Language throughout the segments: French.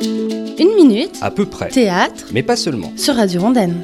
Une minute, À peu près, théâtre, mais pas seulement. sur Radio Rondaine.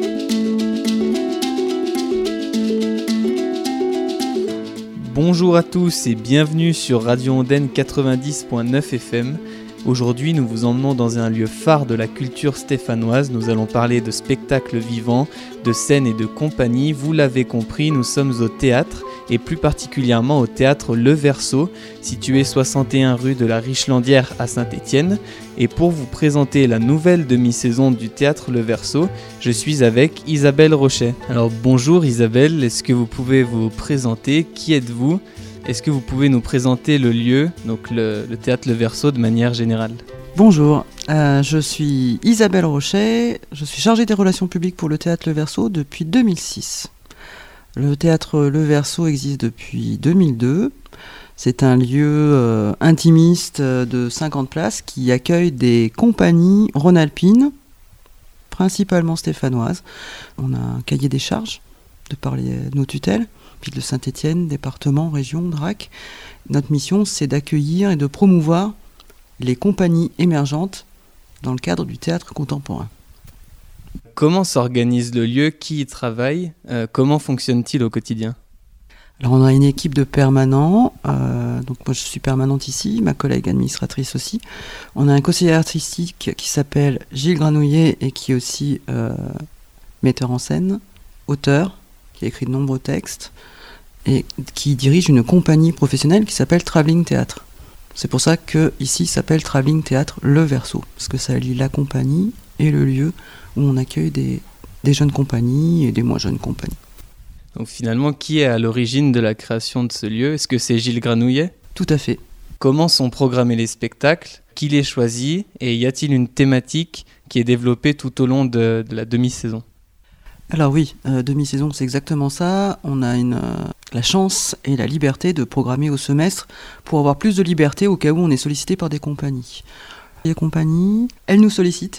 Bonjour à tous et bienvenue sur Radio Rondaine 90.9 FM. Aujourd'hui, nous vous emmenons dans un lieu phare de la culture stéphanoise. Nous allons parler de spectacles vivants, de scènes et de compagnie. Vous l'avez compris, nous sommes au théâtre et plus particulièrement au théâtre Le Verso, situé 61 rue de la Richlandière à Saint-Étienne. Et pour vous présenter la nouvelle demi-saison du théâtre Le Verso, je suis avec Isabelle Rochet. Alors bonjour Isabelle, est-ce que vous pouvez vous présenter? Qui êtes-vous? Est-ce que vous pouvez nous présenter le lieu, donc le théâtre Le Verso de manière générale? Bonjour, je suis Isabelle Rochet, je suis chargée des relations publiques pour le théâtre Le Verso depuis 2006. Le théâtre Le Verso existe depuis 2002. C'est un lieu intimiste de 50 places qui accueille des compagnies rhône-alpines, principalement stéphanoises. On a un cahier des charges de par nos tutelles, puis de Saint-Étienne, département, région, DRAC. Notre mission, c'est d'accueillir et de promouvoir les compagnies émergentes dans le cadre du théâtre contemporain. Comment s'organise le lieu? Qui y travaille? Comment fonctionne-t-il au quotidien? Alors on a une équipe de permanents, donc moi je suis permanente ici, ma collègue administratrice aussi. On a un conseiller artistique qui s'appelle Gilles Granouillet et qui est aussi metteur en scène, auteur, qui a écrit de nombreux textes et qui dirige une compagnie professionnelle qui s'appelle Travelling Théâtre. C'est pour ça que ici s'appelle Travelling Théâtre Le Verso, parce que ça allie la compagnie et le lieu où on accueille des jeunes compagnies et des moins jeunes compagnies. Donc finalement, qui est à l'origine de la création de ce lieu? Est-ce que c'est Gilles Granouillet? Tout à fait. Comment sont programmés les spectacles? Qui les choisit? Et y a-t-il une thématique qui est développée tout au long de la demi-saison? Alors oui, demi-saison, c'est exactement ça. On a la chance et la liberté de programmer au semestre pour avoir plus de liberté au cas où on est sollicité par des compagnies. Les compagnies, elles nous sollicitent.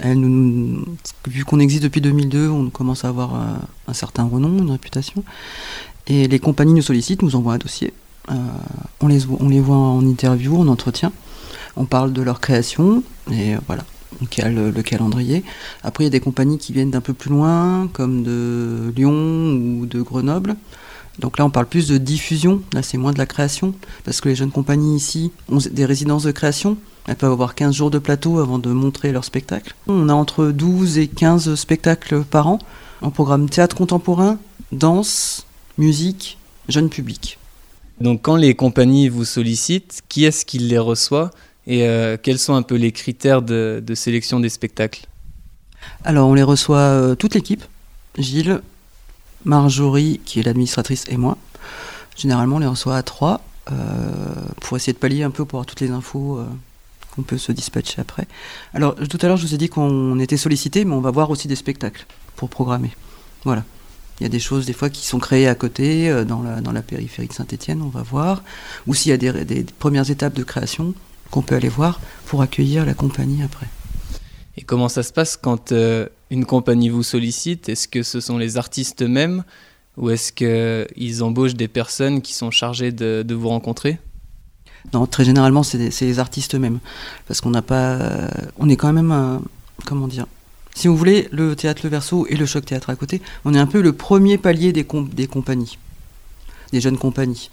Vu qu'on existe depuis 2002, on commence à avoir un certain renom, une réputation. Et les compagnies nous sollicitent, nous envoient un dossier. On les voit en interview, en entretien. On parle de leur création, et voilà. On cale le calendrier. Après, il y a des compagnies qui viennent d'un peu plus loin, comme de Lyon ou de Grenoble. Donc là, on parle plus de diffusion. Là, c'est moins de la création, parce que les jeunes compagnies ici ont des résidences de création. Elles peuvent avoir 15 jours de plateau avant de montrer leur spectacle. On a entre 12 et 15 spectacles par an. En programme théâtre contemporain, danse, musique, jeune public. Donc quand les compagnies vous sollicitent, qui est-ce qui les reçoit? Et quels sont un peu les critères de sélection des spectacles? Alors, on les reçoit toute l'équipe. Gilles, Marjorie, qui est l'administratrice, et moi. Généralement, on les reçoit à 3 pour essayer de pallier un peu pour avoir toutes les infos qu'on peut se dispatcher après. Alors, tout à l'heure, je vous ai dit qu'on était sollicité, mais on va voir aussi des spectacles pour programmer. Voilà. Il y a des choses, des fois, qui sont créées à côté, dans la périphérie de Saint-Étienne, on va voir. Ou s'il y a des premières étapes de création qu'on peut aller voir pour accueillir la compagnie après. Et comment ça se passe quand une compagnie vous sollicite? Est-ce que ce sont les artistes eux-mêmes ou est-ce qu'ils embauchent des personnes qui sont chargées de vous rencontrer? Non, très généralement, c'est les artistes eux-mêmes. Parce qu'on n'a pas... on est quand même... comment dire? Si vous voulez, le théâtre Le Verso et le Choc Théâtre à côté, on est un peu le premier palier des compagnies, des jeunes compagnies.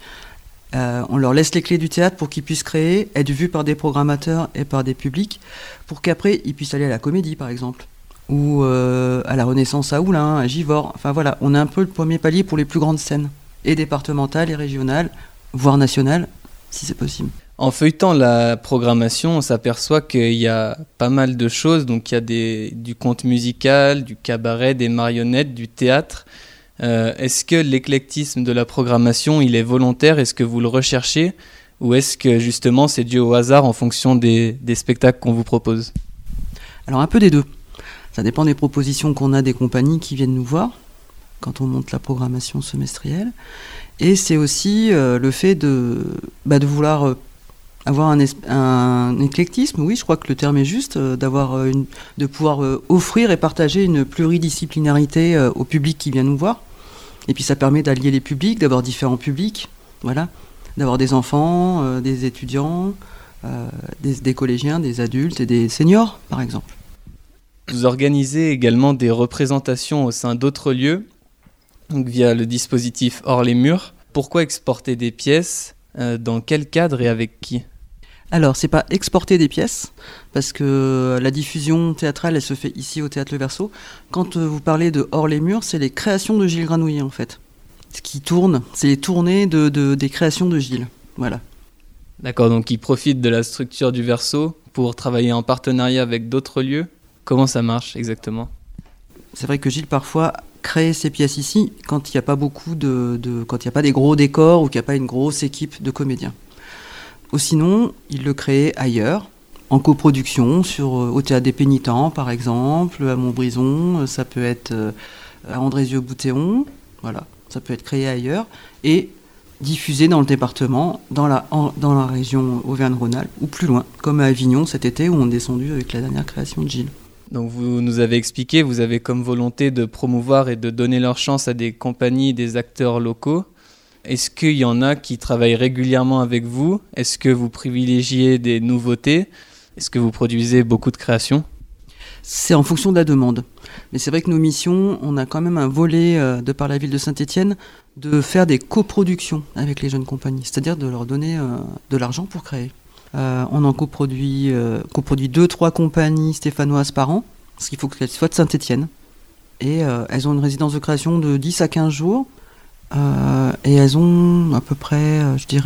On leur laisse les clés du théâtre pour qu'ils puissent créer, être vus par des programmateurs et par des publics, pour qu'après ils puissent aller à la Comédie par exemple, ou à la Renaissance à Oulin, à Givors. Enfin voilà, on a un peu le premier palier pour les plus grandes scènes, et départementales et régionales, voire nationales, si c'est possible. En feuilletant la programmation, on s'aperçoit qu'il y a pas mal de choses. Donc il y a du conte musical, du cabaret, des marionnettes, du théâtre. Est-ce que l'éclectisme de la programmation, il est volontaire? Est-ce que vous le recherchez? Ou est-ce que justement c'est dû au hasard en fonction des spectacles qu'on vous propose? Alors un peu des deux. Ça dépend des propositions qu'on a des compagnies qui viennent nous voir quand on monte la programmation semestrielle. Et c'est aussi le fait de vouloir avoir un éclectisme, oui, je crois que le terme est juste, de pouvoir offrir et partager une pluridisciplinarité au public qui vient nous voir. Et puis ça permet d'allier les publics, d'avoir différents publics, voilà, d'avoir des enfants, des étudiants, des collégiens, des adultes et des seniors, par exemple. Vous organisez également des représentations au sein d'autres lieux, donc via le dispositif Hors les murs. Pourquoi exporter des pièces ? Dans quel cadre et avec qui ? Alors, c'est pas exporter des pièces, parce que la diffusion théâtrale, elle se fait ici au Théâtre Le Verso. Quand vous parlez de Hors les murs, c'est les créations de Gilles Granouillet, en fait. Ce qui tourne, c'est les tournées des créations de Gilles. Voilà. D'accord, donc il profite de la structure du Verso pour travailler en partenariat avec d'autres lieux. Comment ça marche exactement ? C'est vrai que Gilles, parfois, crée ses pièces ici quand il n'y a pas beaucoup quand il n'y a pas des gros décors ou qu'il n'y a pas une grosse équipe de comédiens. Ou sinon, il le crée ailleurs, en coproduction, au Théâtre des Pénitents, par exemple, à Montbrison, ça peut être à Andrézieux-Boutéon, voilà, ça peut être créé ailleurs, et diffusé dans le département, dans la région Auvergne-Rhône-Alpes, ou plus loin, comme à Avignon cet été, où on est descendu avec la dernière création de Gilles. Donc vous nous avez expliqué, vous avez comme volonté de promouvoir et de donner leur chance à des compagnies, des acteurs locaux. Est-ce qu'il y en a qui travaillent régulièrement avec vous ? Est-ce que vous privilégiez des nouveautés ? Est-ce que vous produisez beaucoup de créations ? C'est en fonction de la demande. Mais c'est vrai que nos missions, on a quand même un volet, de par la ville de Saint-Étienne, de faire des coproductions avec les jeunes compagnies, c'est-à-dire de leur donner de l'argent pour créer. On en coproduit 2-3 compagnies stéphanoises par an, parce qu'il faut qu'elles soient de Saint-Étienne. Et elles ont une résidence de création de 10 à 15 jours. Et elles ont à peu près,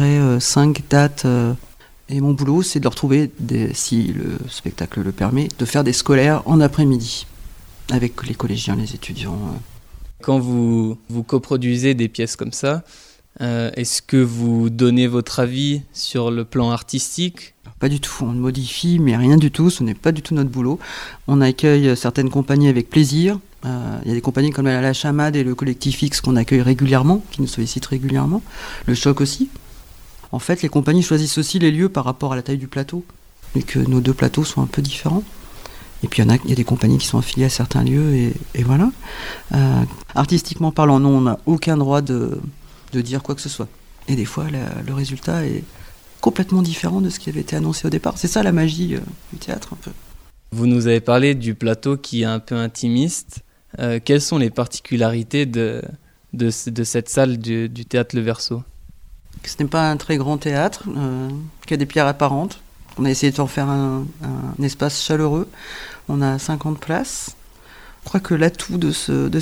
5 dates. Et mon boulot, c'est de leur trouver, si le spectacle le permet, de faire des scolaires en après-midi, avec les collégiens, les étudiants. Quand vous coproduisez des pièces comme ça, est-ce que vous donnez votre avis sur le plan artistique ? Pas du tout, on le modifie, mais rien du tout, ce n'est pas du tout notre boulot. On accueille certaines compagnies avec plaisir. Il y a des compagnies comme la Chamade et le Collectif X qu'on accueille régulièrement, qui nous sollicitent régulièrement. Le Choc aussi. En fait, les compagnies choisissent aussi les lieux par rapport à la taille du plateau, vu que nos 2 plateaux sont un peu différents. Et puis il y a des compagnies qui sont affiliées à certains lieux, et voilà. Artistiquement parlant, non, on n'a aucun droit de dire quoi que ce soit. Et des fois, le résultat est complètement différent de ce qui avait été annoncé au départ. C'est ça la magie du théâtre, un peu. Vous nous avez parlé du plateau qui est un peu intimiste. Quelles sont les particularités de cette salle du Théâtre Le Verso ? Ce n'est pas un très grand théâtre, qui a des pierres apparentes. On a essayé de en faire un espace chaleureux. On a 50 places. Je crois que l'atout de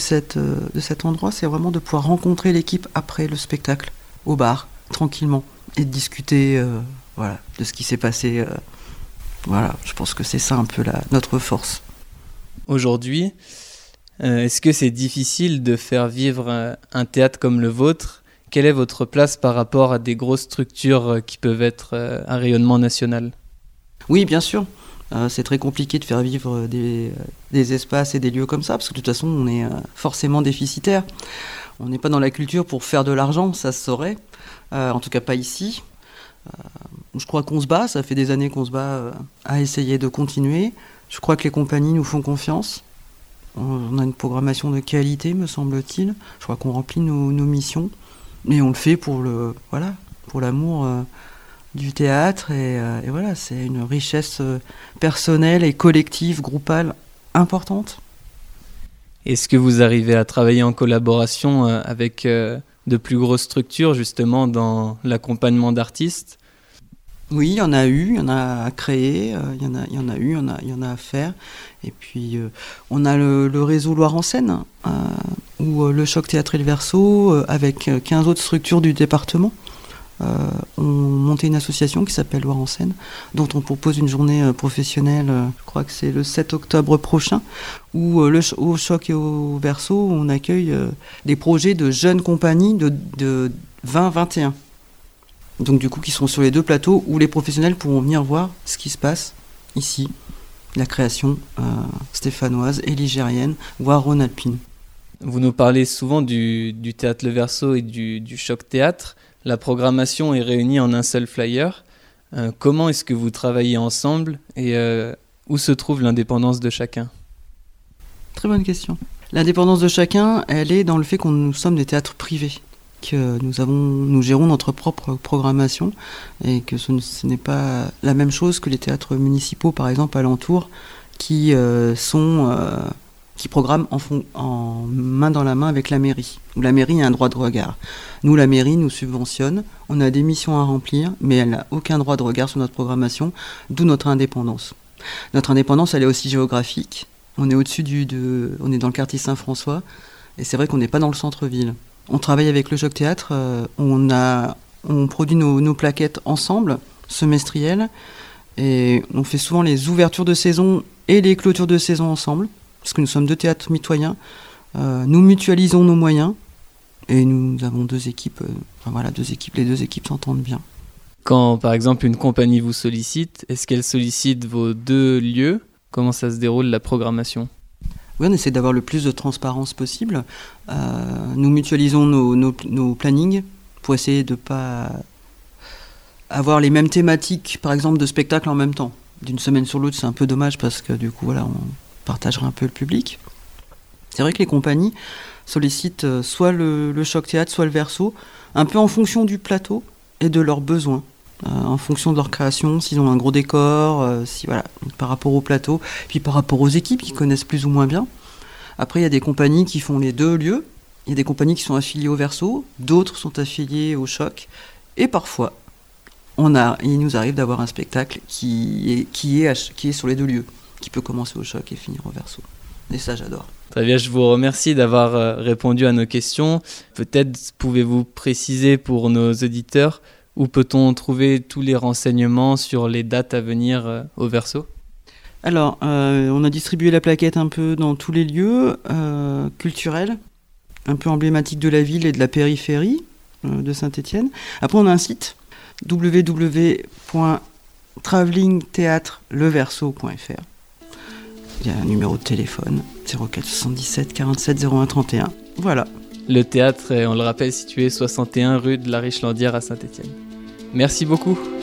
cet endroit, c'est vraiment de pouvoir rencontrer l'équipe après le spectacle, au bar, tranquillement, et de discuter de ce qui s'est passé. Voilà, je pense que c'est ça un peu notre force. Aujourd'hui, est-ce que c'est difficile de faire vivre un théâtre comme le vôtre ? Quelle est votre place par rapport à des grosses structures qui peuvent être un rayonnement national ? Oui, bien sûr. C'est très compliqué de faire vivre des espaces et des lieux comme ça, parce que de toute façon, on est forcément déficitaire. On n'est pas dans la culture pour faire de l'argent, ça se saurait. En tout cas, pas ici. Je crois qu'on se bat, ça fait des années qu'on se bat à essayer de continuer. Je crois que les compagnies nous font confiance. On a une programmation de qualité, me semble-t-il. Je crois qu'on remplit nos missions. Et on le fait pour l'amour du théâtre. Et voilà, c'est une richesse personnelle et collective, groupale, importante. Est-ce que vous arrivez à travailler en collaboration avec de plus grosses structures, justement, dans l'accompagnement d'artistes ? Oui, il y en a eu, il y en a à créer, il y en a à faire. Et puis, on a le réseau Loire en Seine, où le Choc Théâtre et le Verso, avec 15 autres structures du département, ont monté une association qui s'appelle Loire en Seine, dont on propose une journée professionnelle, je crois que c'est le 7 octobre prochain, où au Choc et au Verso, on accueille des projets de jeunes compagnies de 20-21. Donc du coup, qui sont sur les 2 plateaux où les professionnels pourront venir voir ce qui se passe ici, la création stéphanoise et ligérienne, voire rhône-alpine. Vous nous parlez souvent du Théâtre Le Verso et du Choc Théâtre. La programmation est réunie en un seul flyer. Comment est-ce que vous travaillez ensemble et où se trouve l'indépendance de chacun ? Très bonne question. L'indépendance de chacun, elle est dans le fait que nous sommes des théâtres privés. que nous gérons notre propre programmation et que ce n'est pas la même chose que les théâtres municipaux, par exemple, alentours, qui programment en main dans la main avec la mairie, où la mairie a un droit de regard. Nous, la mairie nous subventionne, on a des missions à remplir, mais elle n'a aucun droit de regard sur notre programmation, d'où notre indépendance. Notre indépendance, elle est aussi géographique. On est au-dessus on est dans le quartier Saint-François, et c'est vrai qu'on n'est pas dans le centre-ville. On travaille avec le Joc Théâtre, on produit nos plaquettes ensemble, semestrielles, et on fait souvent les ouvertures de saison et les clôtures de saison ensemble, parce que nous sommes 2 théâtres mitoyens. Nous mutualisons nos moyens, et nous avons 2 équipes, les 2 équipes s'entendent bien. Quand, par exemple, une compagnie vous sollicite, est-ce qu'elle sollicite vos 2 lieux ? Comment ça se déroule, la programmation ? Oui, on essaie d'avoir le plus de transparence possible. Nous mutualisons nos plannings pour essayer de ne pas avoir les mêmes thématiques, par exemple, de spectacles en même temps. D'une semaine sur l'autre, c'est un peu dommage parce que du coup, on partagera un peu le public. C'est vrai que les compagnies sollicitent soit le Joc Théâtre, soit le Verso, un peu en fonction du plateau et de leurs besoins. En fonction de leur création, s'ils ont un gros décor, par rapport au plateau, puis par rapport aux équipes qui connaissent plus ou moins bien. Après, il y a des compagnies qui font les 2 lieux, il y a des compagnies qui sont affiliées au Verso, d'autres sont affiliées au Joc, et parfois, il nous arrive d'avoir un spectacle qui est sur les 2 lieux, qui peut commencer au Joc et finir au Verso. Et ça, j'adore. Très bien, je vous remercie d'avoir répondu à nos questions. Peut-être pouvez-vous préciser pour nos auditeurs où peut-on trouver tous les renseignements sur les dates à venir au Verso ? Alors, on a distribué la plaquette un peu dans tous les lieux culturels, un peu emblématiques de la ville et de la périphérie de Saint-Étienne. Après, on a un site, www.travelingtheatreleverso.fr. Il y a un numéro de téléphone, 0477 47 01 31. Voilà. Le théâtre est, on le rappelle, situé 61 rue de la Richlandière à Saint-Étienne. Merci beaucoup.